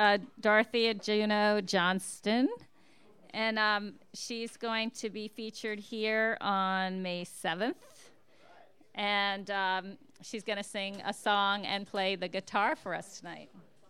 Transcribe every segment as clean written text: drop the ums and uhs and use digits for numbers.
Dorothea Juno Johnston, and she's going to be featured here on May 7th. And she's going to sing a song and play the guitar for us tonight.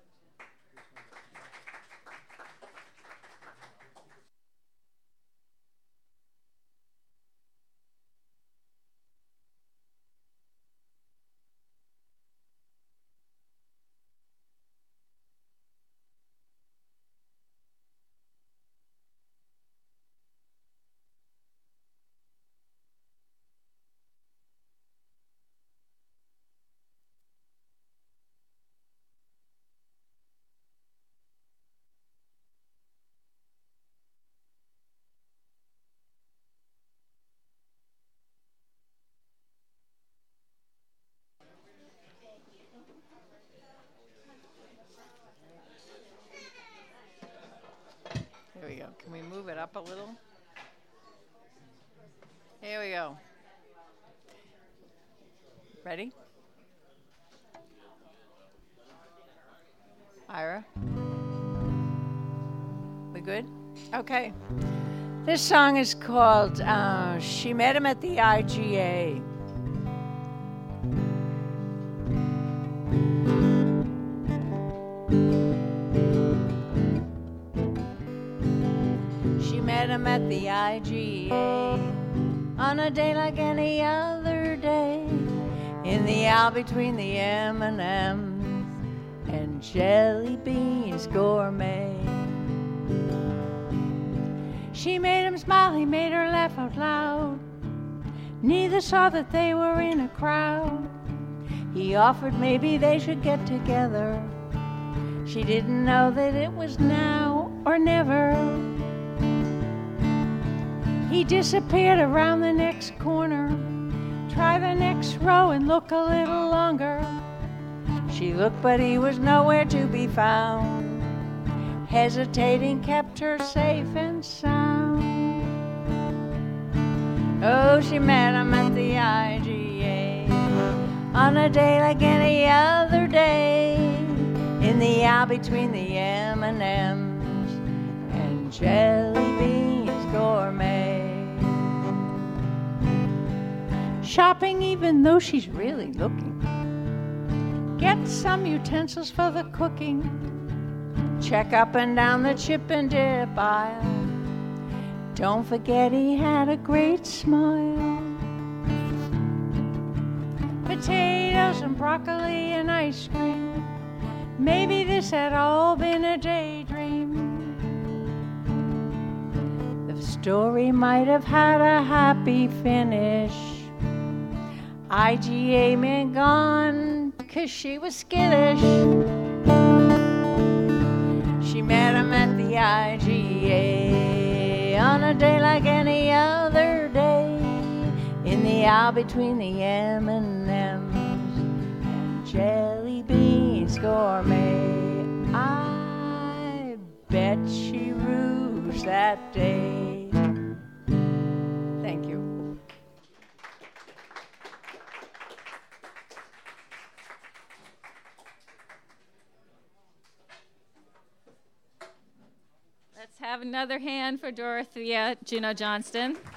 Here we go. Can we move it up a little? Here we go. Ready? Ira? We good? Okay. This song is called She Met Him at the IGA. She met him at the IGA on a day like any other day, in the aisle between the M&Ms and Jelly Beans Gourmet. She made him smile, he made her laugh out loud. Neither saw that they were in a crowd. He offered maybe they should get together. She didn't know that it was now or never. He disappeared around the next corner. Try the next row and look a little longer. She looked, but he was nowhere to be found. Hesitating kept her safe and sound. Oh, she met him at the IGA on a day like any other day, in the aisle between the M&Ms and Jelly Beans Gourmet. Shopping even though she's really looking. Get some utensils for the cooking. Check up and down the chip and dip aisle. Don't forget he had a great smile. Potatoes and broccoli and ice cream. Maybe this had all been a daydream. The story might have had a happy finish. IGA man gone 'cause she was skittish. She met him at the IGA on a day like any other day, in the aisle between the M&Ms and Jelly Beans Gourmet. I bet she rouged that day. Thank you. Let's have another hand for Dorothea Juno Johnston.